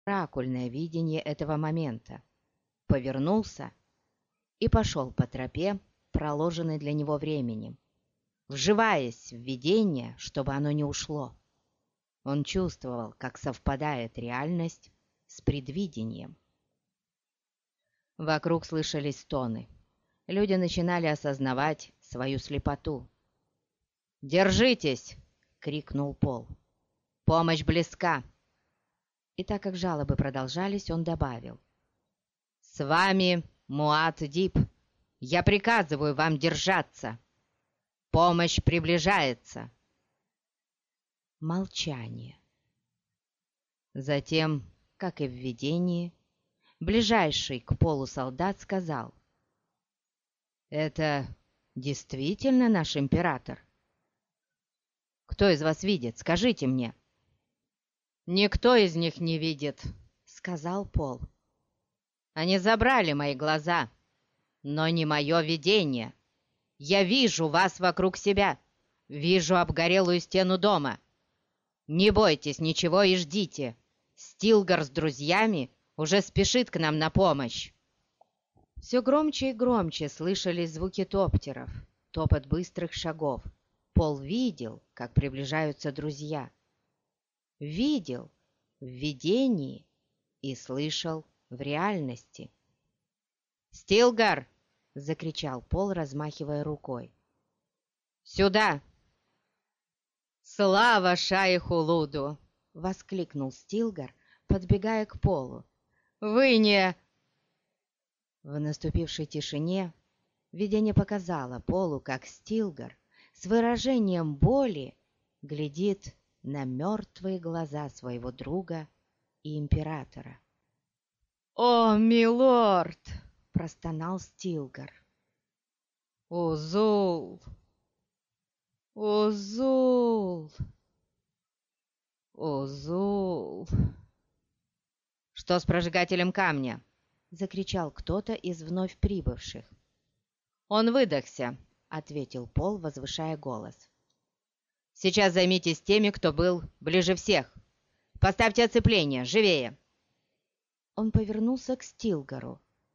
оракульное видение этого момента, повернулся и пошел по тропе, проложенной для него временем, вживаясь в видение, чтобы оно не ушло. Он чувствовал, как совпадает реальность с предвидением. Вокруг слышались стоны. Люди начинали осознавать свою слепоту. «Держитесь!» — крикнул Пол. «Помощь близка!» И так как жалобы продолжались, он добавил: «С вами Муаддиб. Я приказываю вам держаться. Помощь приближается!» Молчание. Затем, как и в видении, ближайший к Полу солдат сказал: «Это действительно наш император? Кто из вас видит? Скажите мне». «Никто из них не видит», — сказал Пол. «Они забрали мои глаза, но не мое видение. Я вижу вас вокруг себя, вижу обгорелую стену дома. Не бойтесь ничего и ждите. Стилгар с друзьями уже спешит к нам на помощь». Все громче и громче слышались звуки топтеров, топот быстрых шагов. Пол видел, как приближаются друзья. Видел в видении и слышал в реальности. «Стилгар!» — закричал Пол, размахивая рукой. «Сюда!» «Слава шайху Луду!» — воскликнул Стилгар, подбегая к Полу. «Вы не...» В наступившей тишине видение показало Полу, как Стилгар с выражением боли глядит на мертвые глаза своего друга и императора. «О, милорд!» — простонал Стилгар. «Узул! Узул! Узул!» «Что с прожигателем камня?» — закричал кто-то из вновь прибывших. «Он выдохся», — ответил Пол, возвышая голос. «Сейчас займитесь теми, кто был ближе всех. Поставьте оцепление, живее!» Он повернулся к Стилгару.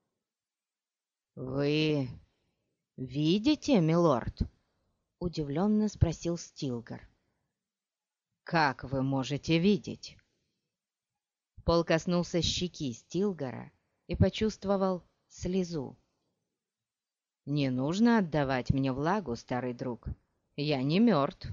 «Вы видите, милорд?» — удивленно спросил Стилгар. «Как вы можете видеть?» Пол коснулся щеки Стилгара и почувствовал слезу. «Не нужно отдавать мне влагу, старый друг. Я не мертв».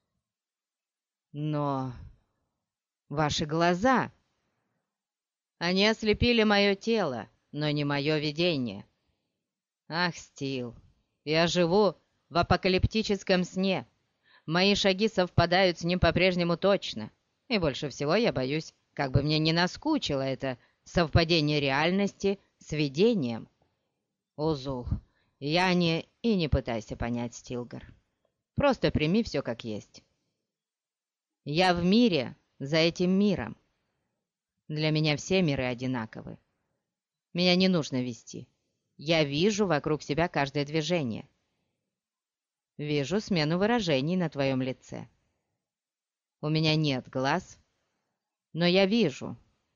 «Но ваши глаза...» «Они ослепили мое тело, но не мое видение». «Ах, Стил, я живу в апокалиптическом сне. Мои шаги совпадают с ним по-прежнему точно. И больше всего я боюсь, как бы мне не наскучило это совпадение реальности с видением». «Узул, я не... И не пытайся понять, Стилгар. Просто прими все как есть. Я в мире за этим миром. Для меня все миры одинаковы. Меня не нужно вести. Я вижу вокруг себя каждое движение. Вижу смену выражений на твоем лице. У меня нет глаз, но я вижу».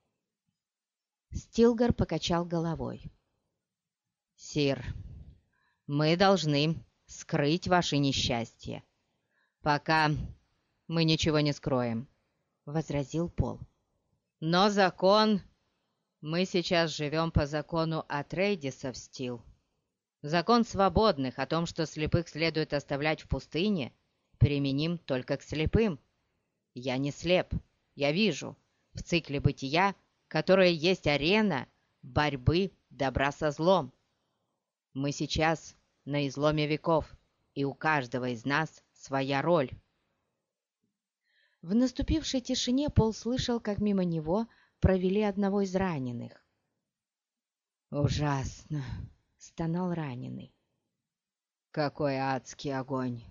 Стилгар покачал головой. «Сир, мы должны скрыть ваше несчастье, пока мы ничего не скроем», — возразил Пол. «Но закон... Мы сейчас живем по закону Атрейдисов, Стил. Закон свободных о том, что слепых следует оставлять в пустыне, применим только к слепым. Я не слеп, я вижу. В цикле бытия, которое есть арена борьбы добра со злом. Мы сейчас на изломе веков, и у каждого из нас своя роль». В наступившей тишине Пол слышал, как мимо него провели одного из раненых. «Ужасно!» — стонал раненый. «Какой адский огонь!»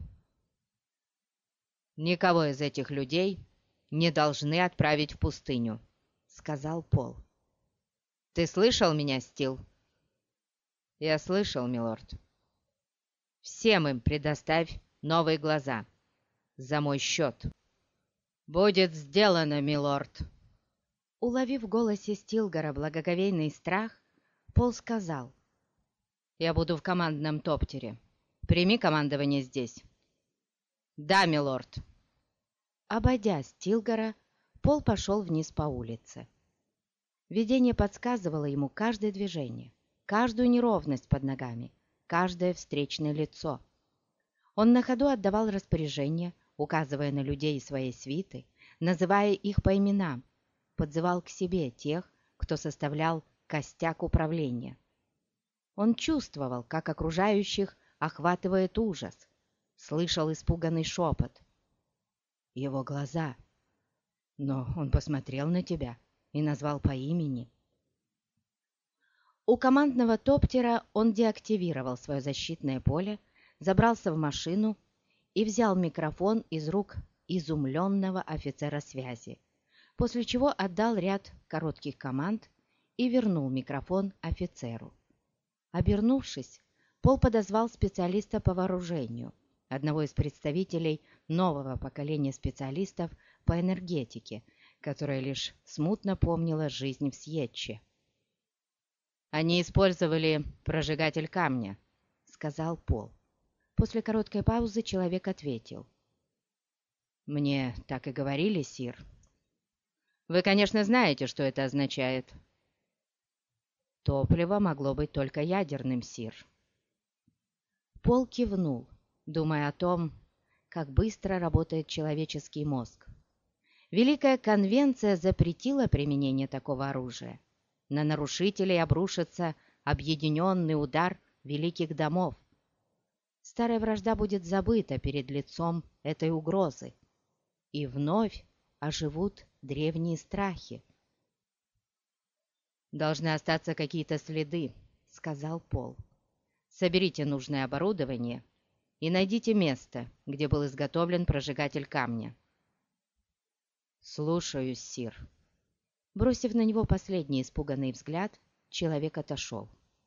«Никого из этих людей не должны отправить в пустыню», — сказал Пол. «Ты слышал меня, Стил?» «Я слышал, милорд». «Всем им предоставь новые глаза. За мой счет». «Будет сделано, милорд». Уловив в голосе Стилгора благоговейный страх, Пол сказал: «Я буду в командном топтере. Прими командование здесь». «Да, милорд». Обойдя Стилгора, Пол пошел вниз по улице. Видение подсказывало ему каждое движение, каждую неровность под ногами, каждое встречное лицо. Он на ходу отдавал распоряжения, указывая на людей своей свиты, называя их по именам, подзывал к себе тех, кто составлял костяк управления. Он чувствовал, как окружающих охватывает ужас, слышал испуганный шепот. Его глаза. Но он посмотрел на тебя и назвал по имени. У командного топтера он деактивировал свое защитное поле, забрался в машину и взял микрофон из рук изумленного офицера связи, после чего отдал ряд коротких команд и вернул микрофон офицеру. Обернувшись, Пол подозвал специалиста по вооружению, одного из представителей нового поколения специалистов по энергетике, которая лишь смутно помнила жизнь в Сьетче. «Они использовали прожигатель камня», — сказал Пол. После короткой паузы человек ответил: «Мне так и говорили, сир». «Вы, конечно, знаете, что это означает». «Топливо могло быть только ядерным, сир». Пол кивнул, думая о том, как быстро работает человеческий мозг. Великая конвенция запретила применение такого оружия. На нарушителей обрушится объединенный удар великих домов. Старая вражда будет забыта перед лицом этой угрозы, и вновь оживут древние страхи. «Должны остаться какие-то следы», — сказал Пол. «Соберите нужное оборудование и найдите место, где был изготовлен прожигатель камня». «Слушаюсь, сир». Бросив на него последний испуганный взгляд, человек отошел.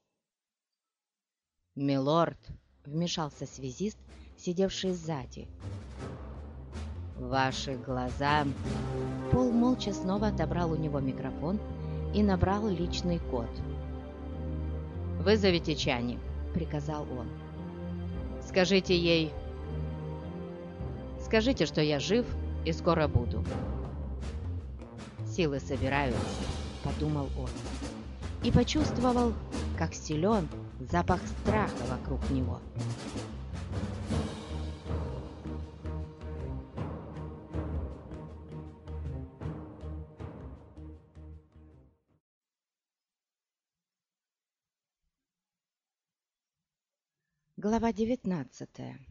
«Милорд», — вмешался связист, сидевший сзади. «Ваши глаза...» Пол молча снова отобрал у него микрофон и набрал личный код. «Вызовите Чани», — приказал он. «Скажите ей... Скажите, что я жив и скоро буду». «Силы собираются», — подумал он, и почувствовал, как силен запах страха вокруг него. Глава 19.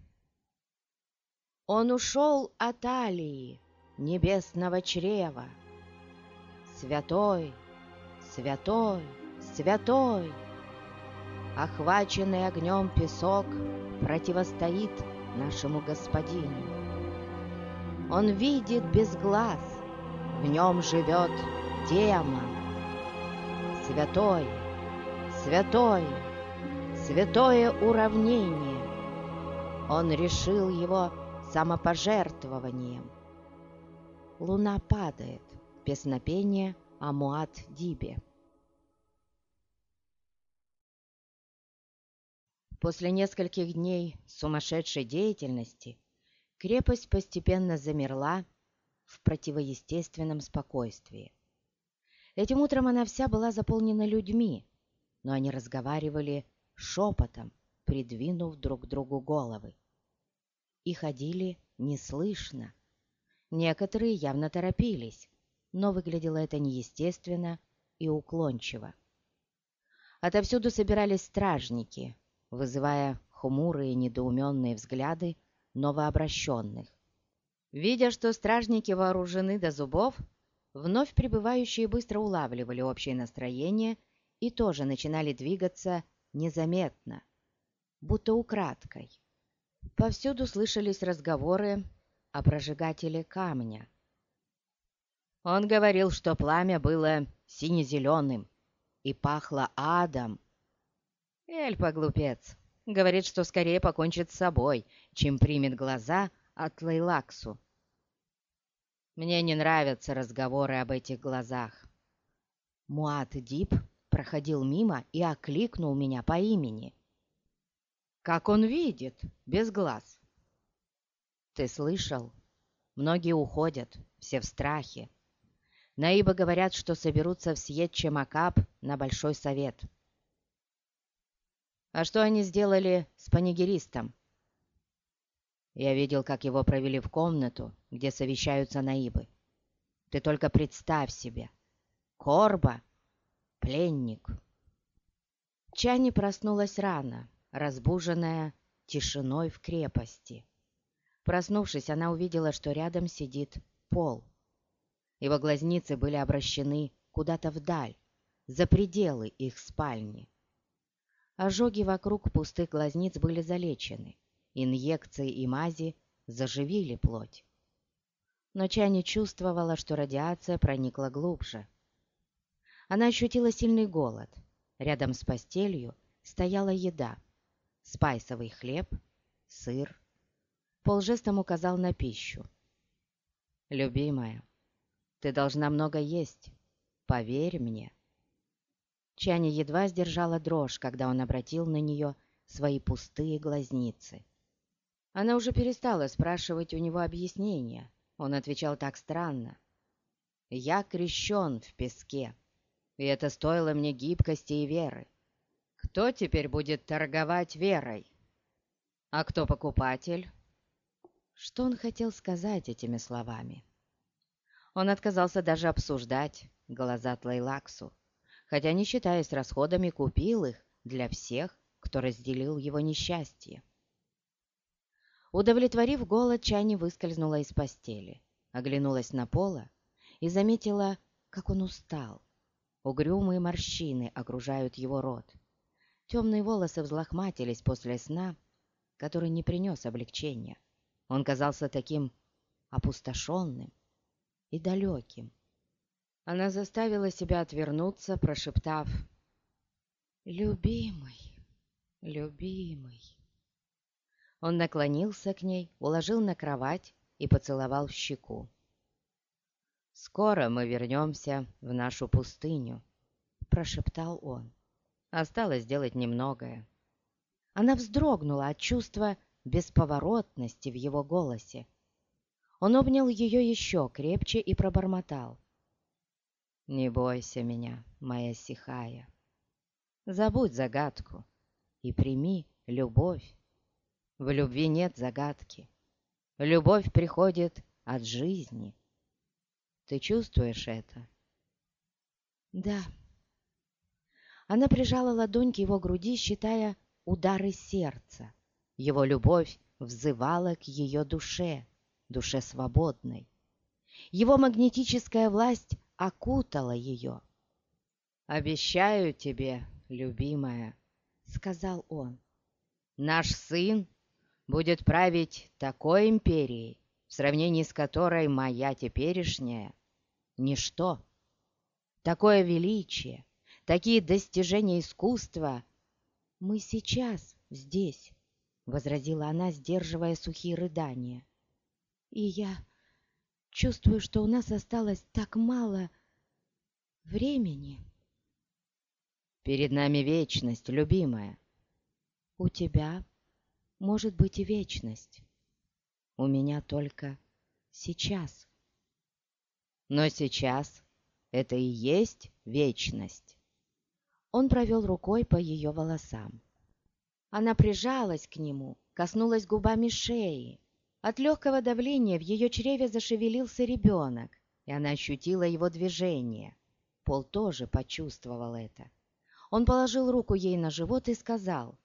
Он ушел от Алии, небесного чрева. Святой, святой, святой! Охваченный огнем песок противостоит нашему господину. Он видит без глаз, в нем живет демон. Святой, святой, святое уравнение. Он решил его самопожертвованием. Луна падает. Песнопение о Муад-Дибе. После нескольких дней сумасшедшей деятельности крепость постепенно замерла в противоестественном спокойствии. Этим утром она вся была заполнена людьми, но они разговаривали шепотом, придвинув друг другу головы. И ходили неслышно. Некоторые явно торопились, но выглядело это неестественно и уклончиво. Отовсюду собирались стражники, вызывая хмурые недоуменные взгляды новообращенных. Видя, что стражники вооружены до зубов, вновь прибывающие быстро улавливали общее настроение и тоже начинали двигаться незаметно, будто украдкой. Повсюду слышались разговоры о прожигателе камня. Он говорил, что пламя было сине-зеленым и пахло адом. Эльпа, глупец, говорит, что скорее покончит с собой, чем примет глаза от Лейлаксу. Мне не нравятся разговоры об этих глазах, Муад-Диб проходил мимо и окликнул меня по имени. «Как он видит, без глаз!» «Ты слышал? Многие уходят, все в страхе. Наибы говорят, что соберутся в Сьетче-Макаб на Большой совет». «А что они сделали с панигеристом?» «Я видел, как его провели в комнату, где совещаются наибы. Ты только представь себе! Корба — пленник!» Чани проснулась рано, разбуженная тишиной в крепости. Проснувшись, она увидела, что рядом сидит Пол. Его глазницы были обращены куда-то вдаль, за пределы их спальни. Ожоги вокруг пустых глазниц были залечены, инъекции и мази заживили плоть. Но Чани чувствовала, что радиация проникла глубже. Она ощутила сильный голод. Рядом с постелью стояла еда: спайсовый хлеб, сыр. Пол жестом указал на пищу. «Любимая, ты должна много есть, поверь мне». Чани едва сдержала дрожь, когда он обратил на нее свои пустые глазницы. Она уже перестала спрашивать у него объяснения. Он отвечал так странно. «Я крещен в песке, и это стоило мне гибкости и веры. Кто теперь будет торговать верой? А кто покупатель?» Что он хотел сказать этими словами? Он отказался даже обсуждать глаза Тлейлаксу, хотя, не считаясь расходами, купил их для всех, кто разделил его несчастье. Удовлетворив голод, Чани выскользнула из постели, оглянулась на Пола и заметила, как он устал. Угрюмые морщины окружают его рот. Темные волосы взлохматились после сна, который не принес облегчения. Он казался таким опустошенным и далеким. Она заставила себя отвернуться, прошептав: «Любимый, любимый». Он наклонился к ней, уложил на кровать и поцеловал в щеку. «Скоро мы вернемся в нашу пустыню», — прошептал он. «Осталось сделать немногое». Она вздрогнула от чувства бесповоротности в его голосе. Он обнял ее еще крепче и пробормотал: «Не бойся меня, моя Сихая. Забудь загадку и прими любовь. В любви нет загадки. Любовь приходит от жизни. Ты чувствуешь это?» «Да». Она прижала ладонь к его груди, считая удары сердца. Его любовь взывала к ее душе, душе свободной. Его магнетическая власть окутала ее. «Обещаю тебе, любимая», — сказал он, — «наш сын будет править такой империей, в сравнении с которой моя теперешняя — ничто. Такое величие, такие достижения искусства. Мы сейчас здесь», — возразила она, сдерживая сухие рыдания. «И я чувствую, что у нас осталось так мало времени». «Перед нами вечность, любимая». «У тебя может быть и вечность. У меня только сейчас». «Но сейчас это и есть вечность». Он провел рукой по ее волосам. Она прижалась к нему, коснулась губами шеи. От легкого давления в ее чреве зашевелился ребенок, и она ощутила его движение. Пол тоже почувствовал это. Он положил руку ей на живот и сказал: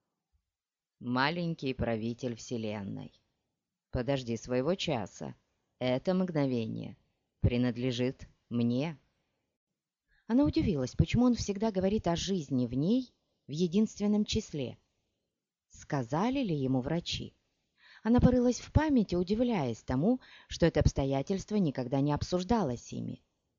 «Маленький правитель вселенной, подожди своего часа. Это мгновение принадлежит мне». Она удивилась, почему он всегда говорит о жизни в ней в единственном числе. Сказали ли ему врачи? Она порылась в памяти, удивляясь тому, что это обстоятельство никогда не обсуждалось ими.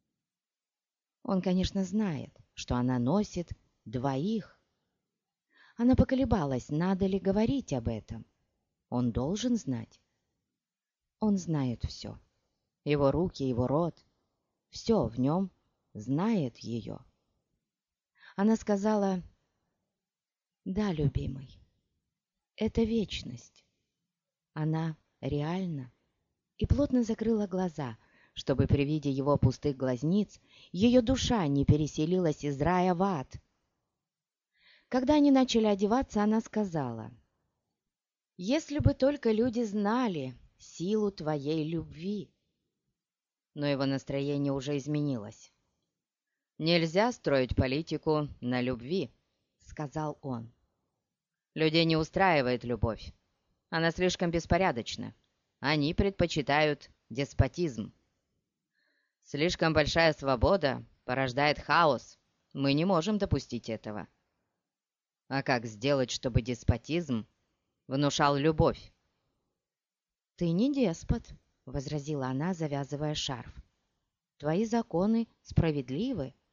Он, конечно, знает, что она носит двоих. Она поколебалась, надо ли говорить об этом. Он должен знать. Он знает все. Его руки, его рот. Все в нем знает ее. Она сказала: «Да, любимый, это вечность. Она реальна». И плотно закрыла глаза, чтобы при виде его пустых глазниц ее душа не переселилась из рая в ад. Когда они начали одеваться, она сказала: «Если бы только люди знали силу твоей любви». Но его настроение уже изменилось. «Нельзя строить политику на любви», — сказал он. «Людей не устраивает любовь. Она слишком беспорядочна. Они предпочитают деспотизм. Слишком большая свобода порождает хаос. Мы не можем допустить этого. А как сделать, чтобы деспотизм внушал любовь?» «Ты не деспот», — возразила она, завязывая шарф. «Твои законы справедливы,